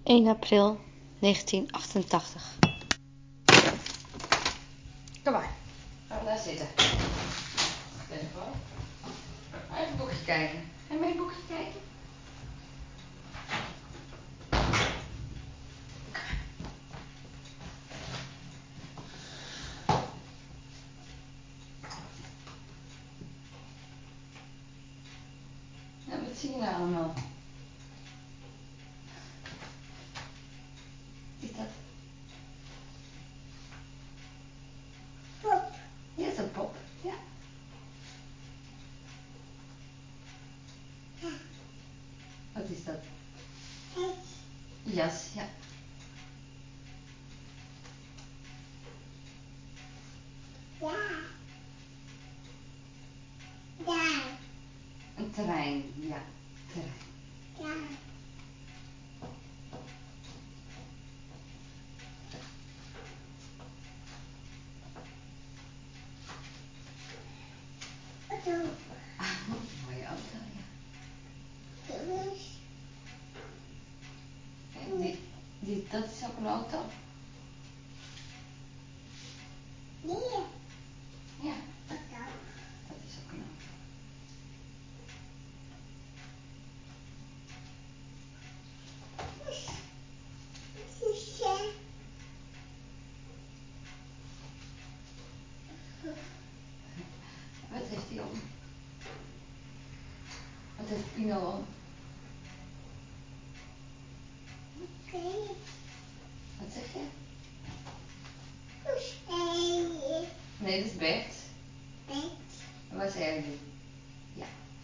1 april 1988. Kom maar, gaan we daar zitten. Wacht even hoor. Even een boekje kijken. Ga je mee een boekje kijken? Ja, wat zie je nou allemaal? Is dat? Pop. Ja, dat is een pop. Ja. Ja. Wat is dat? Het. Jas, ja. Ja. Ja. Een trein, ja. Trein. Ja. Auto. Mooie auto, ja. Jongens. En dat is ook een auto? Nee. Ja, Auto. dat is ook een auto. Zusje. Wat heeft hij om? Wat heeft Pino om? Oké. Wat zeg je? Oké. Nee, dat is Bert. Bed. En waar zei hij nu? Ja.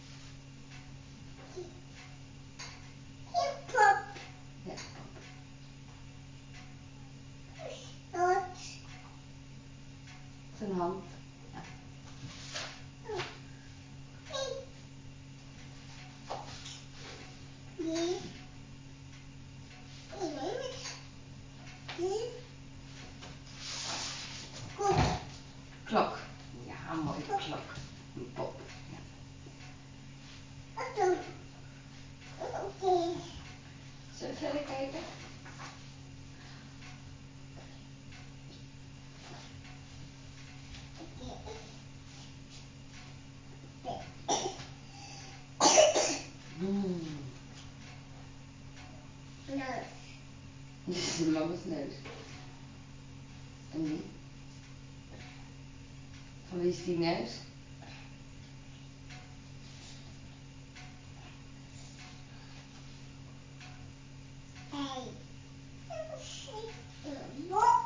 Hip-hop. Ja. Rood. Zijn hand. Ja. Nee. Nee. Kop. Klok. Ja, een mooie klok. Een pop. Ja. Auto. Oké. Zullen we verder kijken? Neus. Dit is mama's neus. En die? Van wie is die neus? Hey. Wat?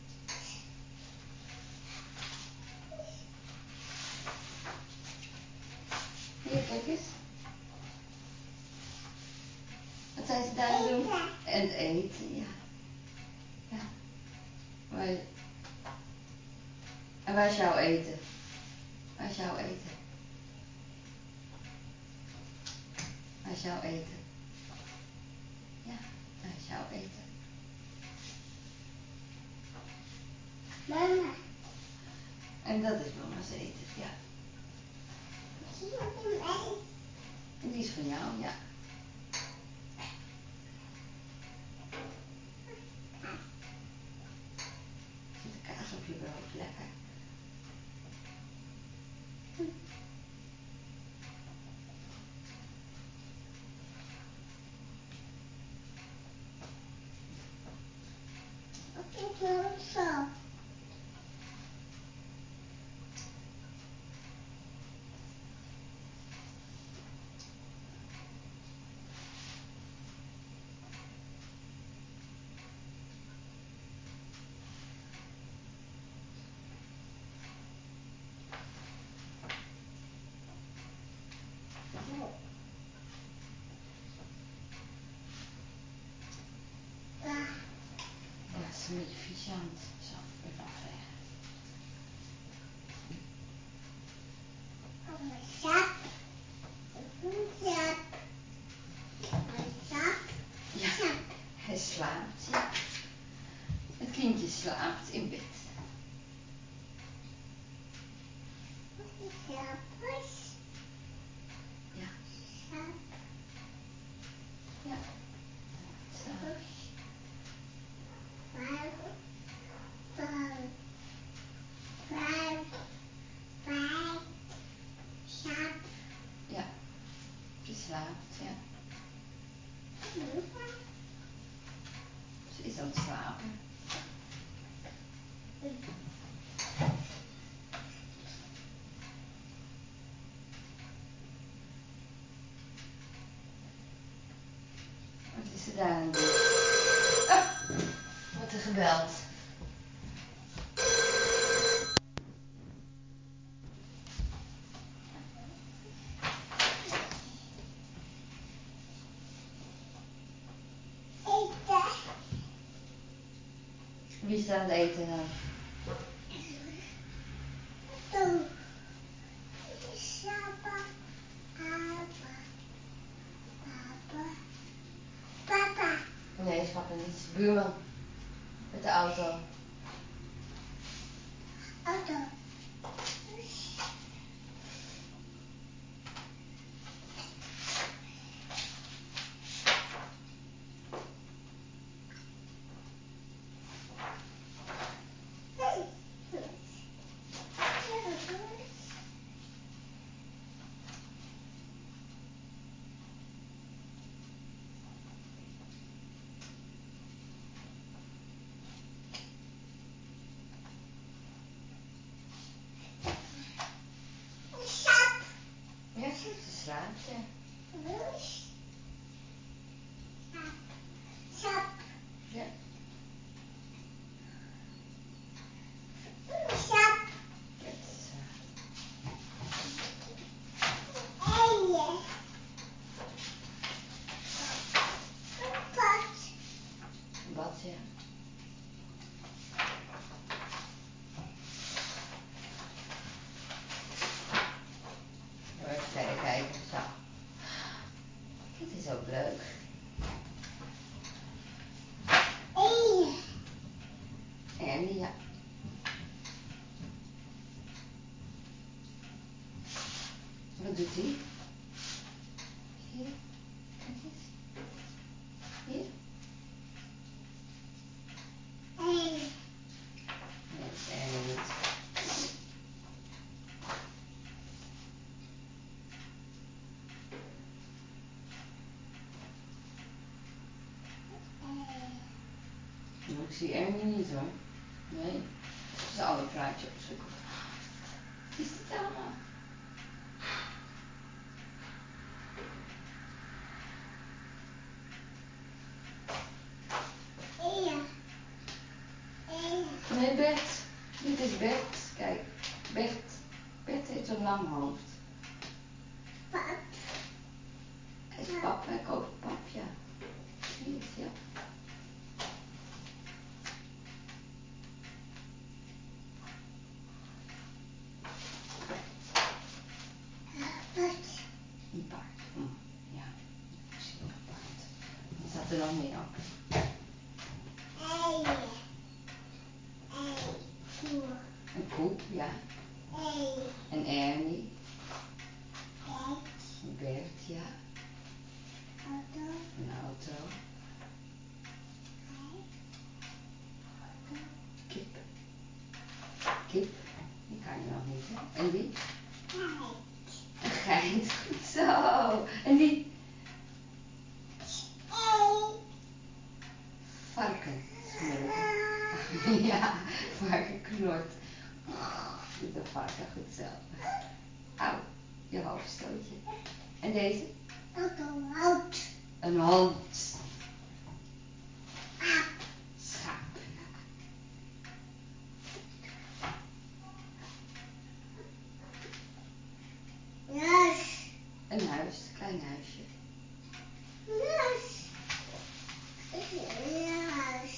Hier, kijk eens. Wat zijn ze daar aan het doen? En eten, ja. Ja. En waar is jouw eten? Waar is jouw eten? Waar is jouw eten? Ja, waar is jouw eten? Mama. En dat is mama's eten, ja. Zie je hem mee? En die is van jou, ja. Zit de kaas op je brood, lekker. Ik wil zo. Ja, het is een beetje vies aan het. Zo, even afvegen. Sap. Sap. Sap. Ja, hij slaapt, ja. Het kindje slaapt in bed. Sap. Ja, Sap. ja. Zo. slaapt, ja. Ze is aan het slapen. Wat is er daar aan het doen? Oh, wordt er gebeld. Wie is er aan het eten dan? Papa. Nee, is papa niet. Is de buurman. Met de auto. Auto. Ja, ze slaapt, ja. Sap. Ja. Sap. Ja, ze slaapt. Eien. Pot. Een bad, ja. Even verder kijken. Zo. Dit is ook leuk. Eien. En ja. Wat doet hij? Hier. Kijk eens. Hier. Eien. Nee, dat is Ernie niet. Nou, ik zie Ernie niet hoor. Nee. Dat is een ander plaatje opzoeken. Wat is dit allemaal? Eien. Eien. Nee, Bert. Dit is Bert. Kijk. Bert. Bert heeft een lang hoofd. Pap. Hij is pap. Hij koopt pap, ja. Zie je het, ja. Pot. Een paard. Ja. Ik zie ook een paard. Wat staat er nog meer op? Eien. Eien. Koe. Een koe, ja. Eien. Een Ernie. Kijk. Een Bert, ja. Auto. Een auto. Kip. Kip. Die kan je nog niet, hè? En die? Kijk. Een geit. Goed zo. En die? Eien. Varken. Ja, varken knort. Doet een varken goed zo. Auw, je hoofdstootje. En deze? Auto. Hout. Een hond. Aap. Schaap. Neus. Een huis, klein huisje. Neus. Neus.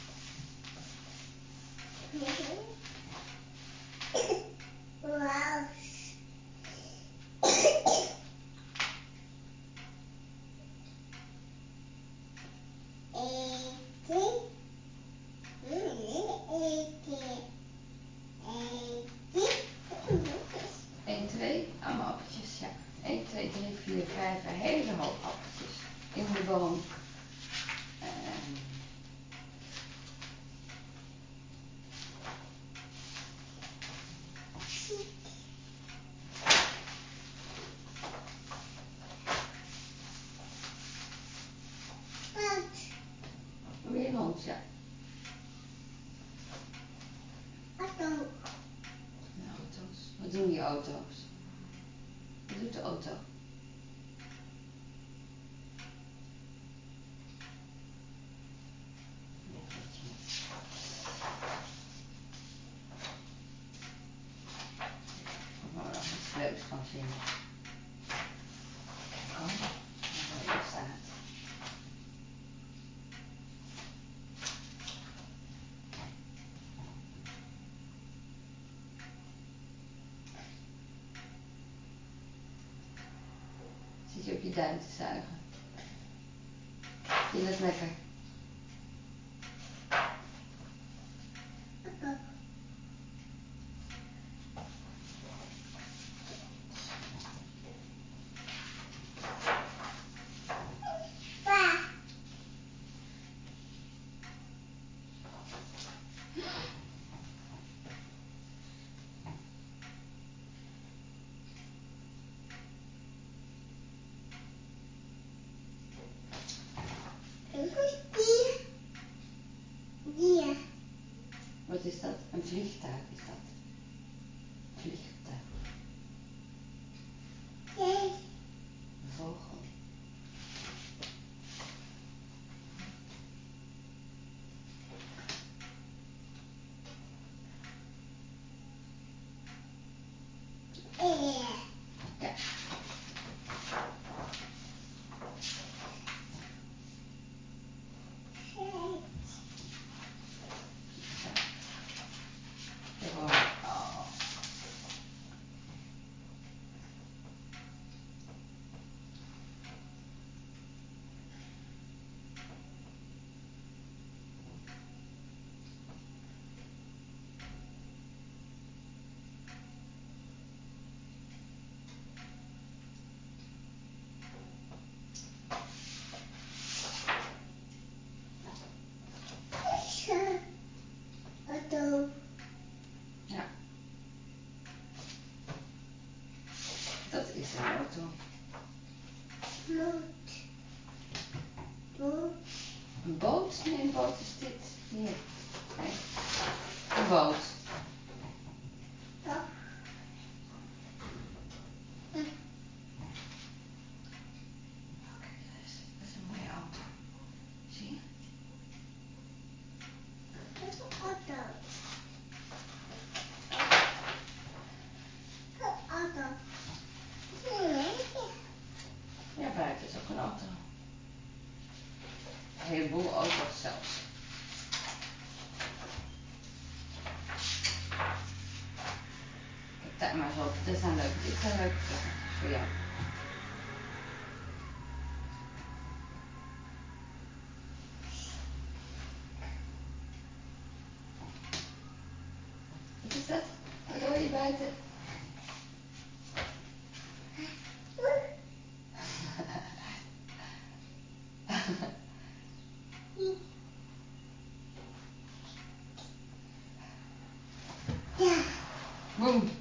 Wauw. Eten. Eten. Eten. 1, 2, allemaal appeltjes, ja. 1, 2, 3, 4, 5, een hele hoop appeltjes in de boom. auto's, ja. Auto. De auto's. Wat doen die auto's? Wat doet de auto? Of we nog iets leuks kan vinden. Kom, waar het staat. Zit je op je duim te zuigen? Vind je dat lekker? Auto. Pa. Die. Wat is dat? Een vliegtuig is dat. Vliegtuig. Nee. Een vogel. Ja. Oh. Auto. Ja. Dat is een auto. Boot. Boot. Een boot? Nee, een boot is dit. Hier. Kijk. Een boot. Ja. Oh, kijk eens. Dat is een mooie auto. Zie je? Auto. Auto. Ja, buiten is ook een auto. Een heleboel auto's zelfs. Kijk daar maar eens op. Dit zijn leuke plekjes voor jou. Wat is dat? Wat hoor je buiten? Ja. Boem.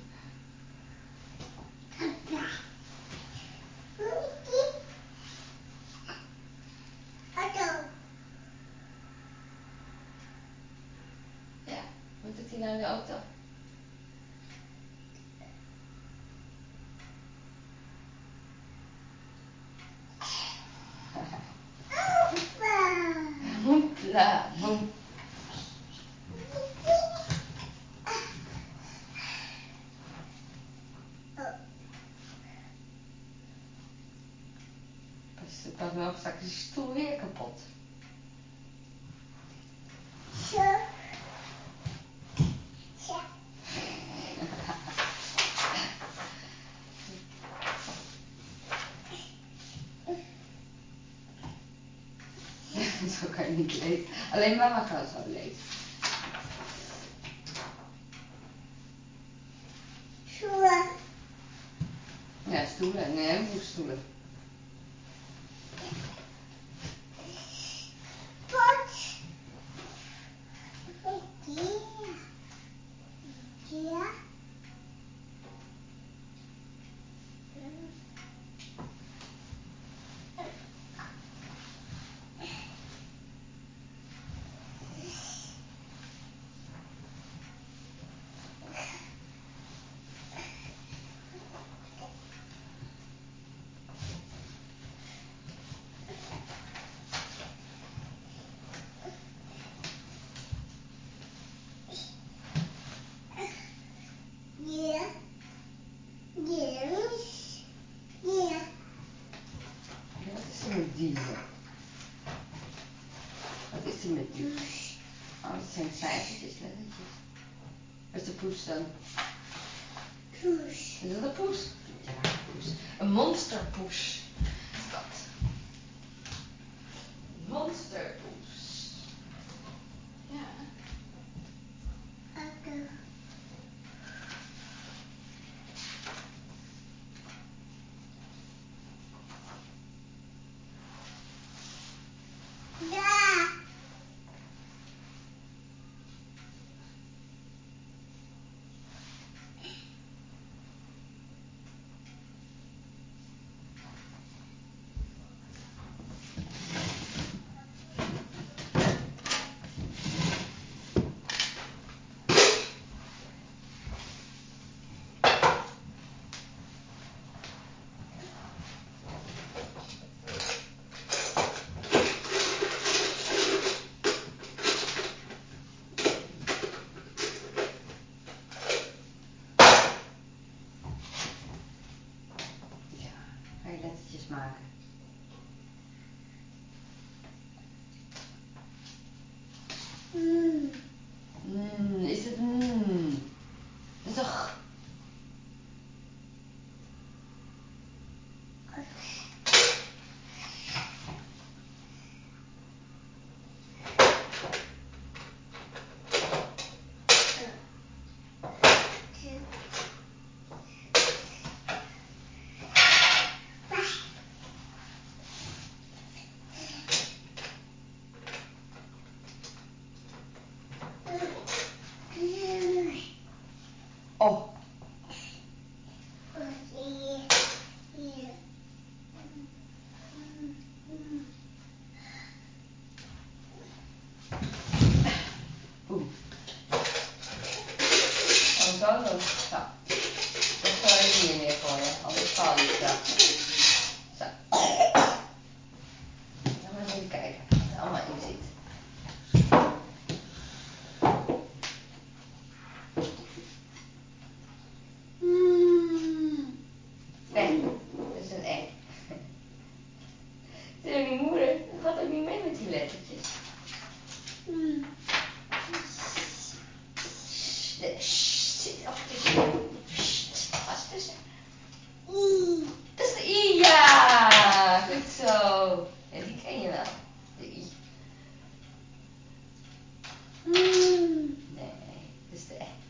Auto. Ja, wat doet hij nou in de auto? Hoepla, boem. Pas wel, straks is de stoel weer kapot. Zo. Zo. Zo kan je niet lezen. Alleen mama kan zo lezen. Stoelen. Ja, stoelen. Nee, een heleboel stoelen. Pot. Ja. die. Wat is er met die? Oh, dat zijn cijfertjes, lettertjes. Wat is de poes dan? Poes. Is dat een poes? Ja, een poes. Een monsterpoes. Dat. Monsterpoes. Ja. Oké. Ja. Ga je lettertjes maken. Is het is toch? Oh. Oeh. Oh, zo. Nou, dat zal ik hier neer voor je, anders val je straks. Zo. Dan maar even kijken wat er allemaal in zit. Dat is een E. Dat is ook niet moeder. Dat gaat ook niet mee met die lettertjes. Zit achter tussen. Vast tussen. Dat is de I, ja. Goed zo. Ja, die ken je wel. De I. Nee, dat is de E.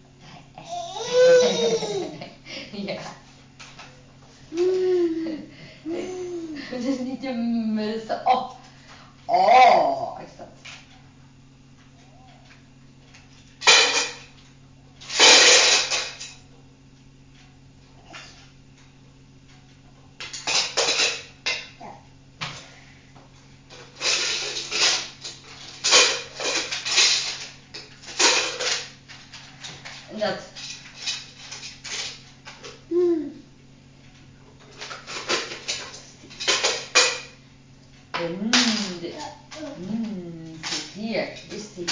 Ja. Het is niet de M, het is de O. Oh, is dat. En dat. Zit hier. Is die.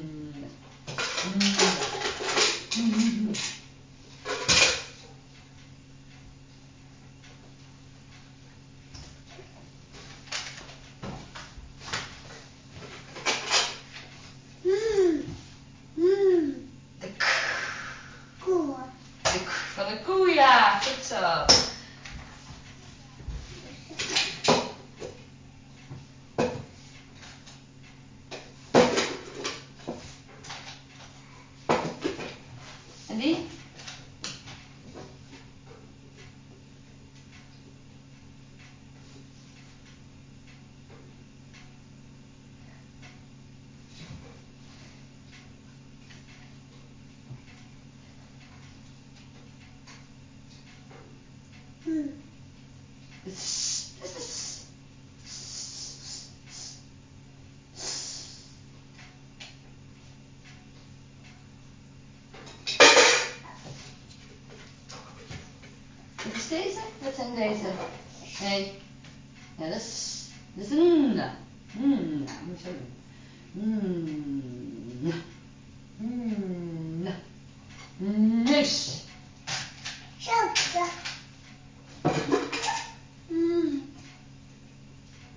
De k. Koe. De k van de koe, ja. Goed zo. En die? De s. Dat is de s. Wat is deze? Wat zijn deze? Nee. Ja, dat is een. Ja, moet je zo doen. Neus. Zotte.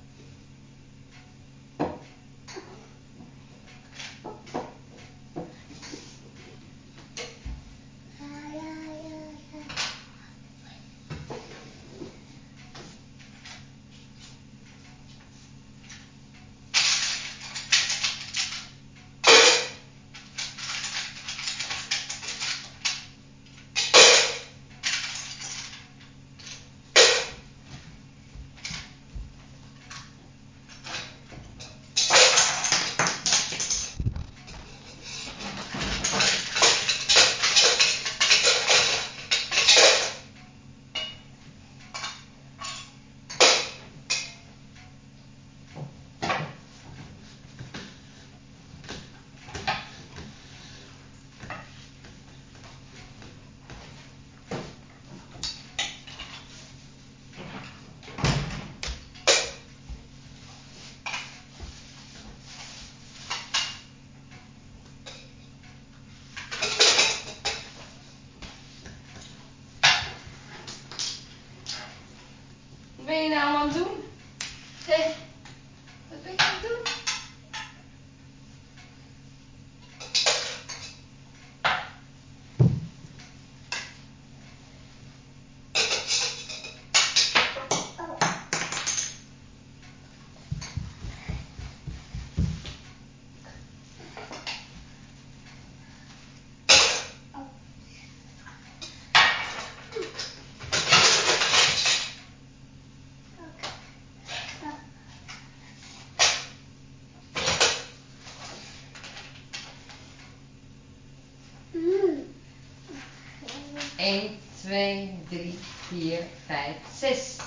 Hé, wat ben je aan het doen? Eén, 2, 3, 4, 5, 6.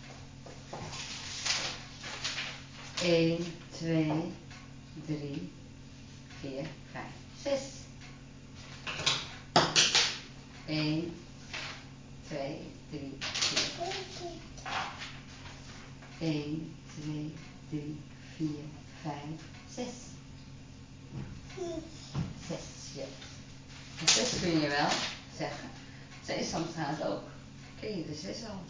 1, 2, 3, 4, 5, 6. 1, 2, 3, 4. 1, 2, 3, 4, 5, 6. 6, ja. En 6 kun je wel zeggen. Sesamstraat ook. Ken je de 6 al?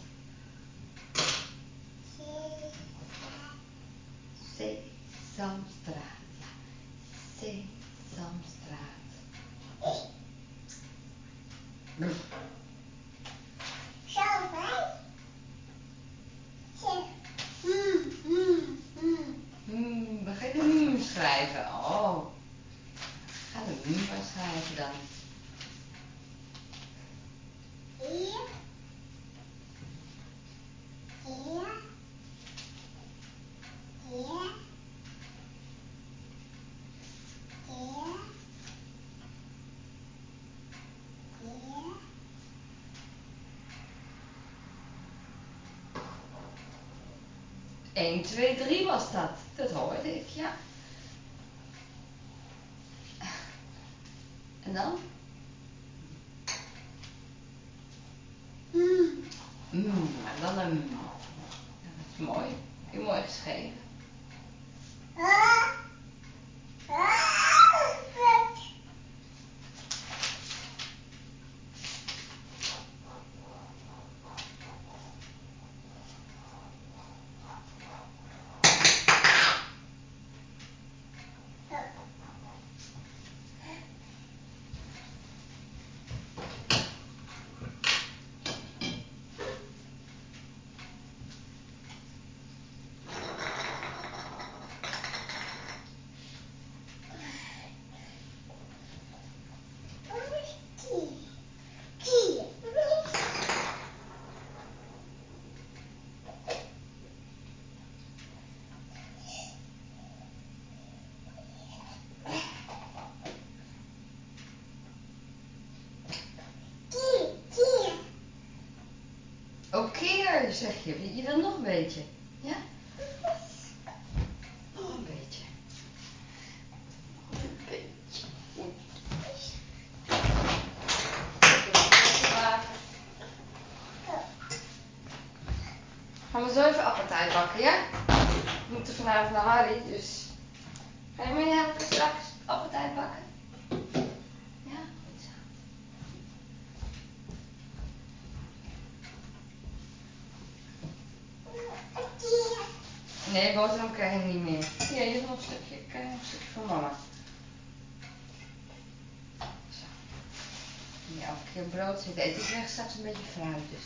Sesamstraat, ja. Sesamstraat. We gaan de schrijven. Oh. Ga de maar schrijven dan. Eén, 2, 3 was dat. Dat hoorde ik, ja. En dan? En dan een... Ja, dat is mooi. Heb je mooi geschreven. Ook keer, zeg je. Je wil nog een beetje. Ja? Nog een beetje. Nog een beetje. Goed. Gaan we zo even appeltaart bakken, ja? We moeten vanavond naar Harry, dus... Ga je mee helpen straks appeltaart bakken? Ja, goed zo. Nee, boterham krijg je niet meer. Ja, je hebt nog een stukje, ik krijg nog een stukje van mama. Zo. Ja, elke keer brood zit eten. Ik krijg straks een beetje fruit, dus.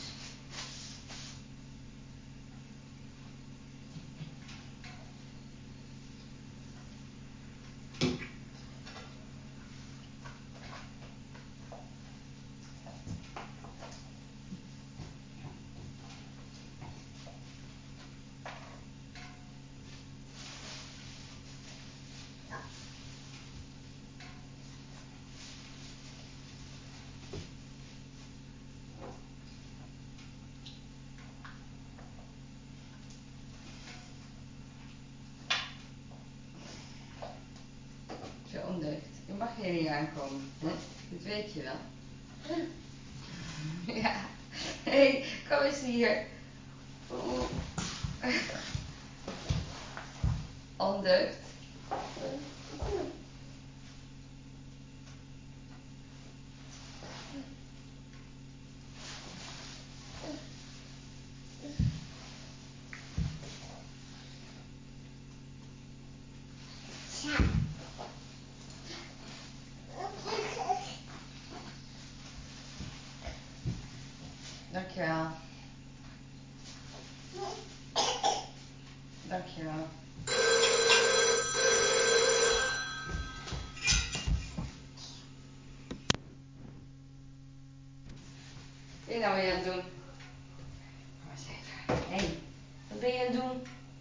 Zo ondeugd. Je mag hier niet aankomen, hè? Dat weet je wel. Ja. Hé, hey, kom eens hier. Ondeugd. Dankjewel. Dankjewel. Wat ben je nou weer aan het doen? Kom eens even. Hé, wat ben je aan het doen?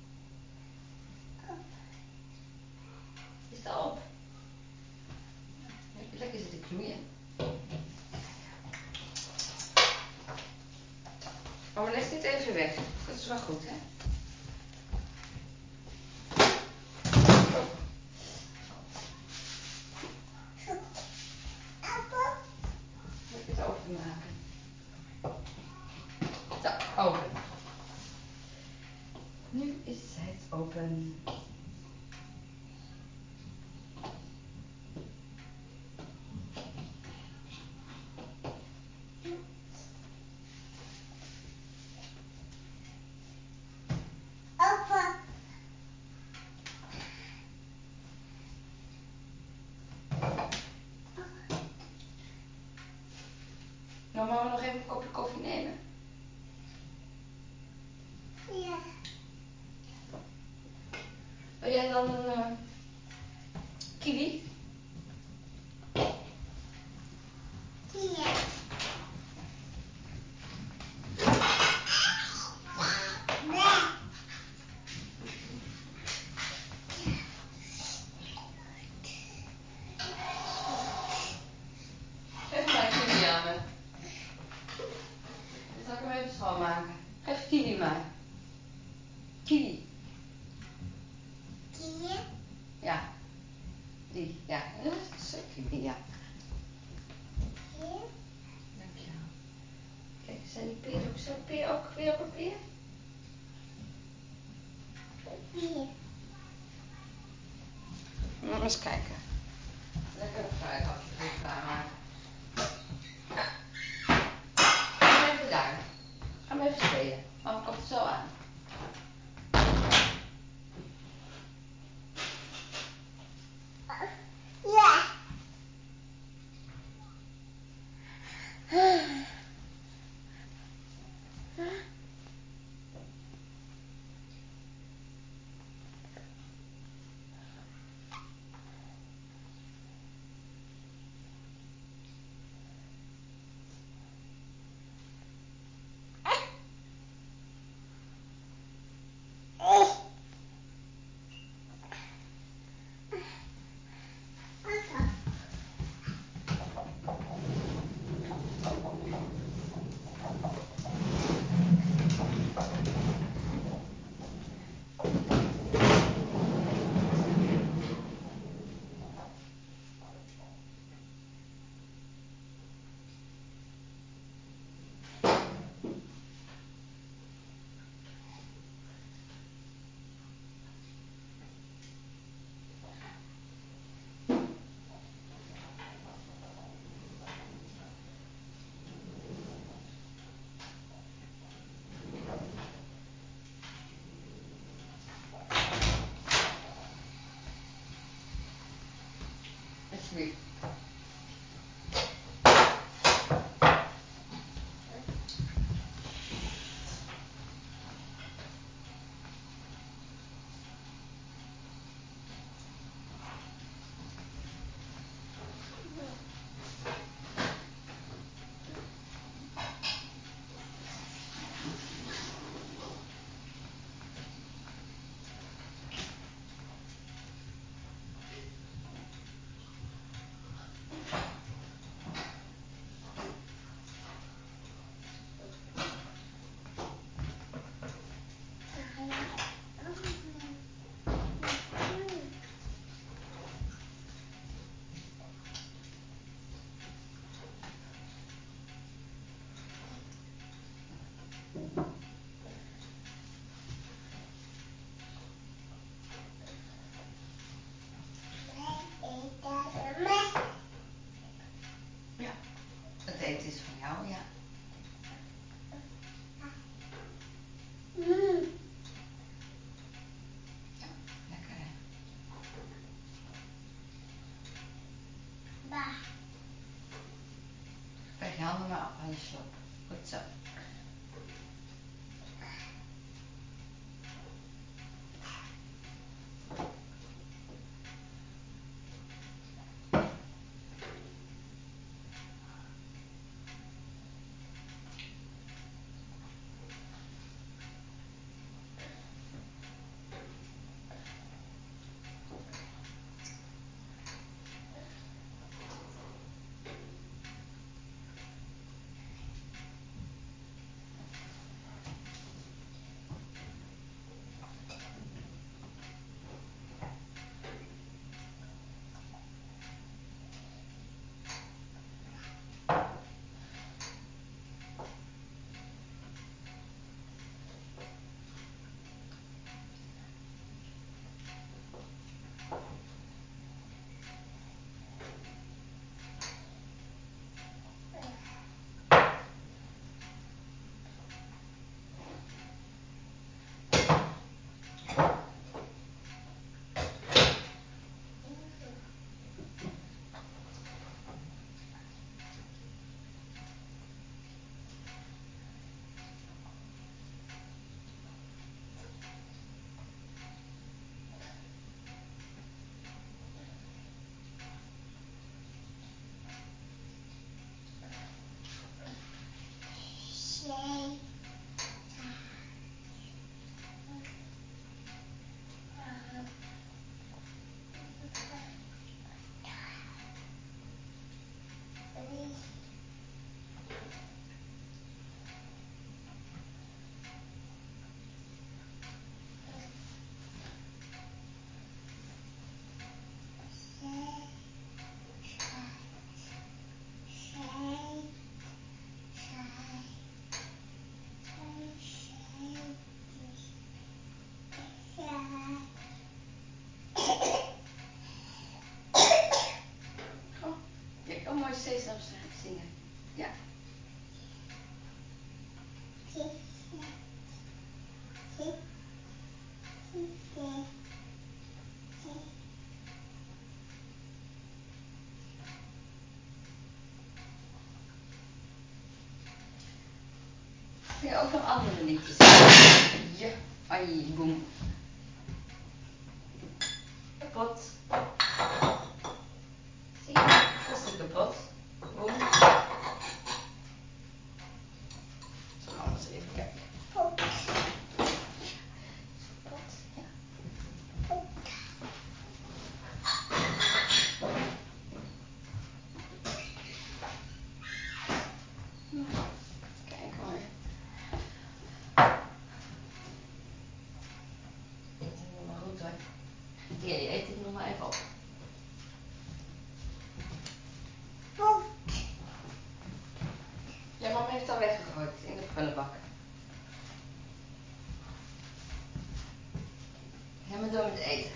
Is het al op? Lekker zitten knoeien. Oh, maar leg dit even weg. Dat is wel goed, hè? Moet ik het openmaken? Zo, open. Nu is het open. Nou, mogen we nog even een kopje koffie nemen? Ja. Wil jij dan een kiwi? Ja. Geef maar een kiwi aan me. Dan zal ik hem even schoonmaken. Geef kiwi maar. Kiwi. Kiwi. Ja. Die, ja. Dat is een kiwi, ja. Dankjewel. Kijk, zijn die peren ook zo? Peer ook weer op papier? Hier. Moet eens kijken. Lekker een fruit alsjeblieft klaarmaken. Ga even daar. Ga maar even spelen. Mama komt er zo aan. Ja. Alsjeblieft. Ja, het eten is van jou, ja. Ja, lekker hè. Krijg je handen maar af aan je slop. Goed zo. Kun je ook nog andere liedjes? Ja, ai, boem. Kapot. Zie je? Dat is de kapot. Boem. Zo, gaan we eens even kijken. Kapot, ja. Kijk hoor. Eet het nog maar goed hoor. Hier, je eet het nog maar even op. Ja, mama heeft het al weggegooid in de prullenbak. Helemaal door met eten.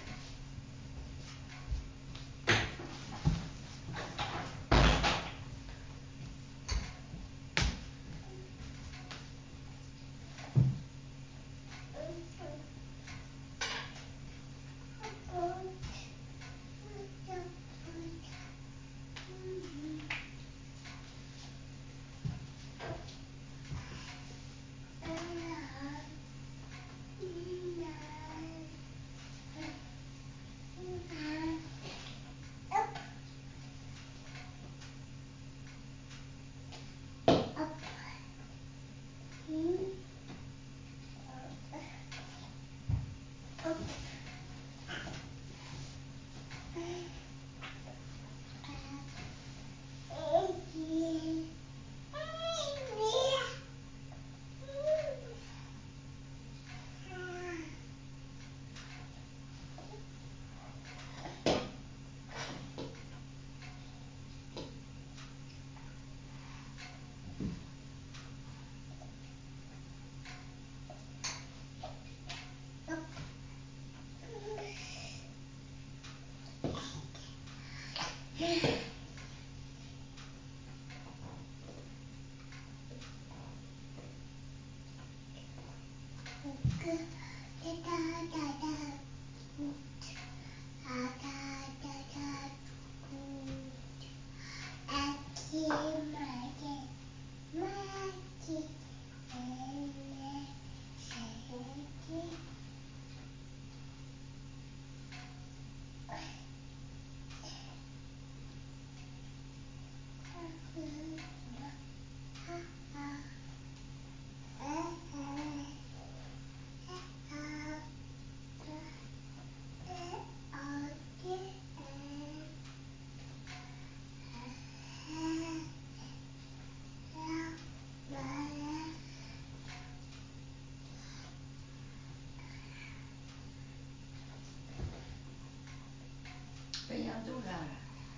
Ben je aan het doen, Lara?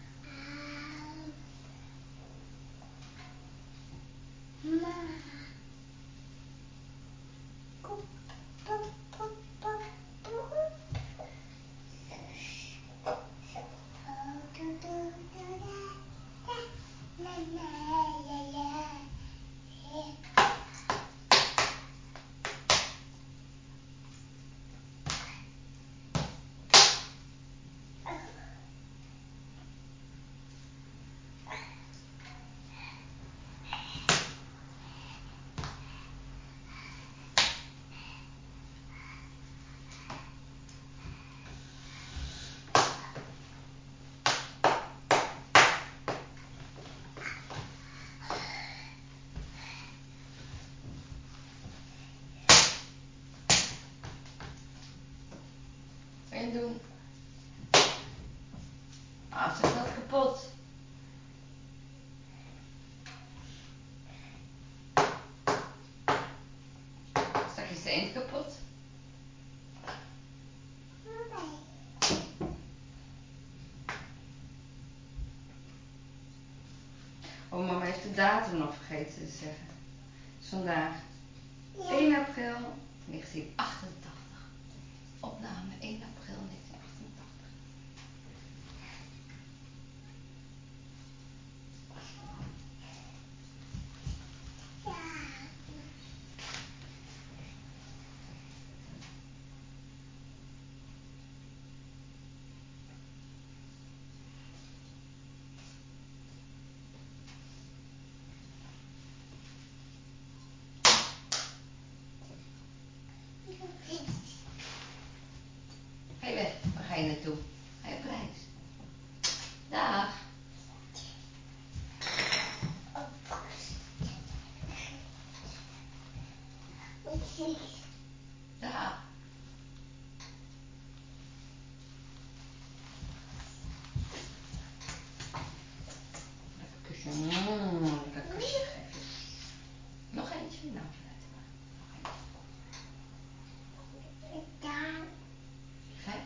Wat ben je aan het doen? Ah, ze is dat kapot. Straks is de eend kapot. Oh, mama heeft de datum nog vergeten te zeggen. Het is vandaag 1 april 1988. Opname 1 april 1988. je naartoe? Ga je op reis? Dag. Dag. Lekker kusje. Lekker kusje geven. Nog eentje? Nou, vanuit maar. Nog eentje. Vijf.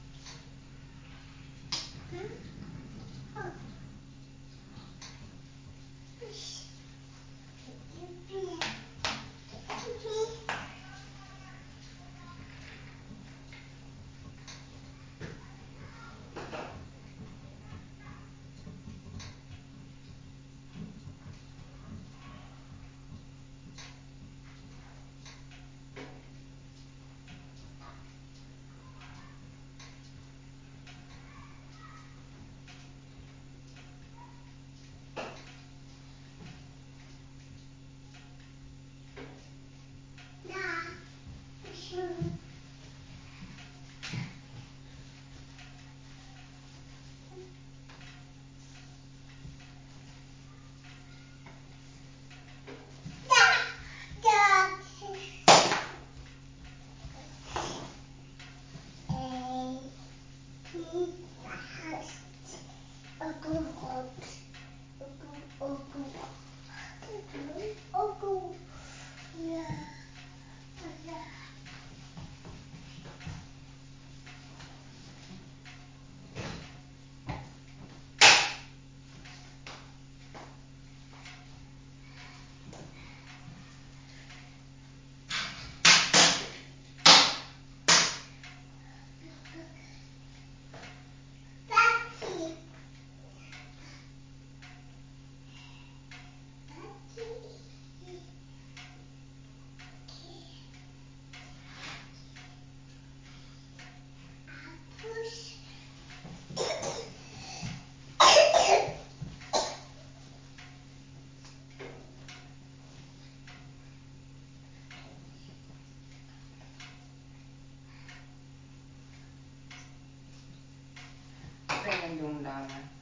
Doen dan.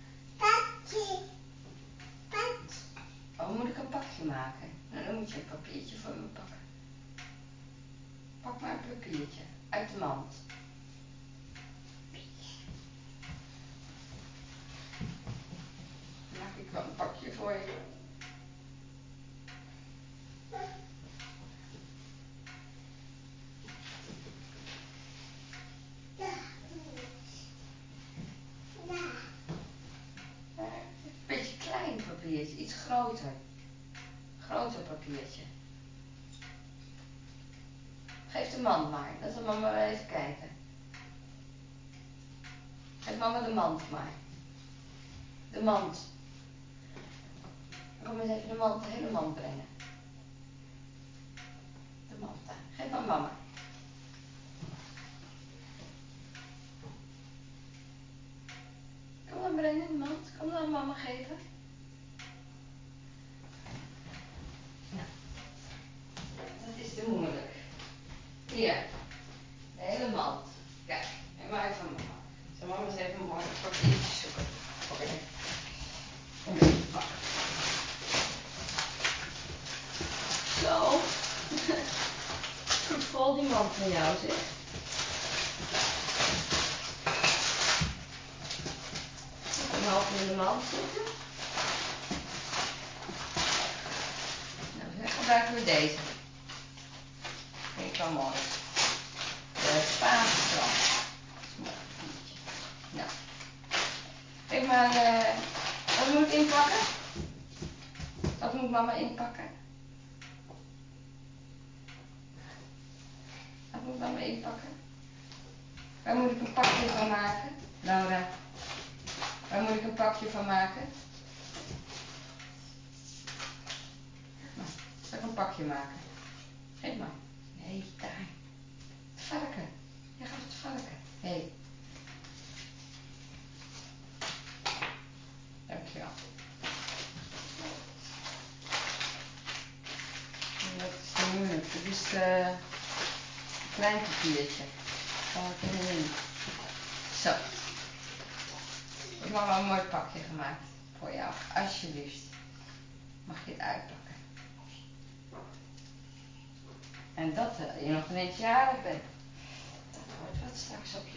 Oh, moet ik een pakje maken? Nou, dan moet je een papiertje voor me pakken. Pak maar een papiertje uit de mand. Dan maak ik wel een pakje voor je. Papiertje, iets groter. Groter papiertje. Geef de mand maar, dat zal mama wel even kijken. Geef mama de mand maar. De mand. Kom eens even de mand, de hele mand brengen. De mand daar. Geef maar mama. Kom dan brengen, de mand. Kom dan mama geven. Dat is te moeilijk. Hier, de hele mand. Kijk, en maar even mama. Zal mama eens even een mooi papiertje zoeken. Oké. Een beetje pakken. Zo. Goed vol die mand van jou, zeg. Een half in de mand zitten. Nou, dan gebruiken we deze. Vind ik wel mooi. De Spaanse krant. Dat is een mooi papiertje. Nou. Kijk maar, wat moet ik inpakken? Wat moet mama inpakken? Wat moet mama inpakken? Waar moet ik een pakje van maken? Laura, waar moet ik een pakje van maken? Nou, zal ik een pakje maken? Geef maar. Nee, daar. Het varken. Jij gaat het varken. Hé. Hey. Dankjewel. Dat is te moeilijk. Dit is een klein papiertje. Kan ik erin. Zo. Ik heb wel een mooi pakje gemaakt voor jou. Alsjeblieft. Mag je het uitpakken. En dat je nog een beetje jarig bent. Dat wordt wat straks op je